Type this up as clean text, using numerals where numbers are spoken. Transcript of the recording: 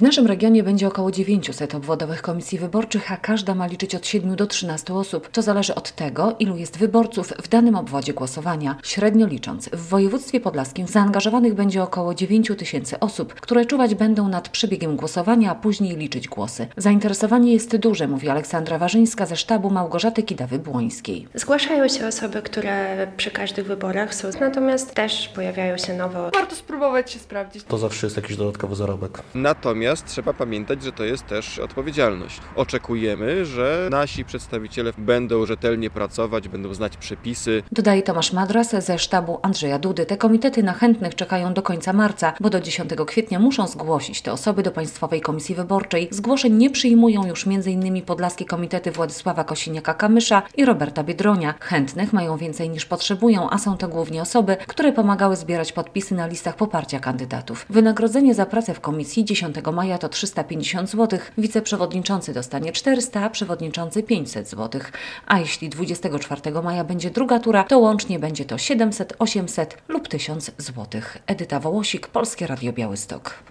W naszym regionie będzie około 900 obwodowych komisji wyborczych, a każda ma liczyć od 7 do 13 osób. To zależy od tego, ilu jest wyborców w danym obwodzie głosowania. Średnio licząc, w województwie podlaskim zaangażowanych będzie około 9 tysięcy osób, które czuwać będą nad przebiegiem głosowania, a później liczyć głosy. Zainteresowanie jest duże, mówi Aleksandra Warzyńska ze sztabu Małgorzaty Kidawy-Błońskiej. Zgłaszają się osoby, które przy każdych wyborach są, natomiast też pojawiają się nowo. Warto spróbować się sprawdzić. To zawsze jest jakiś dodatkowy zarobek. Natomiast trzeba pamiętać, że to jest też odpowiedzialność. Oczekujemy, że nasi przedstawiciele będą rzetelnie pracować, będą znać przepisy. Dodaje Tomasz Madras ze sztabu Andrzeja Dudy. Te komitety na chętnych czekają do końca marca, bo do 10 kwietnia muszą zgłosić te osoby do Państwowej Komisji Wyborczej. Zgłoszeń nie przyjmują już m.in. podlaskie komitety Władysława Kosiniaka-Kamysza i Roberta Biedronia. Chętnych mają więcej niż potrzebują, a są to głównie osoby, które pomagały zbierać podpisy na listach poparcia kandydatów. Wynagrodzenie za pracę w komisji 10 maja to 350 zł, wiceprzewodniczący dostanie 400, a przewodniczący 500 zł. A jeśli 24 maja będzie druga tura, to łącznie będzie to 700, 800 lub 1000 zł. Edyta Wołosik, Polskie Radio Białystok.